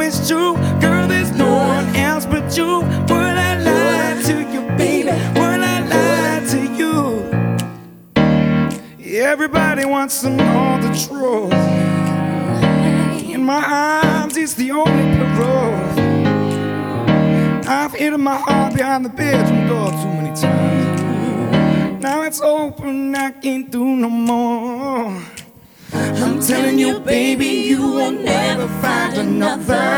it's true. Girl, there's no one else but you. Would I lie to you, baby? Would I lie to you? Everybody wants to know the truth. In my arms, it's the only parole. I've hidden my heart behind the bedroom door too many times. Now it's open, I can't do no more. I'm telling you, baby, you will never find another.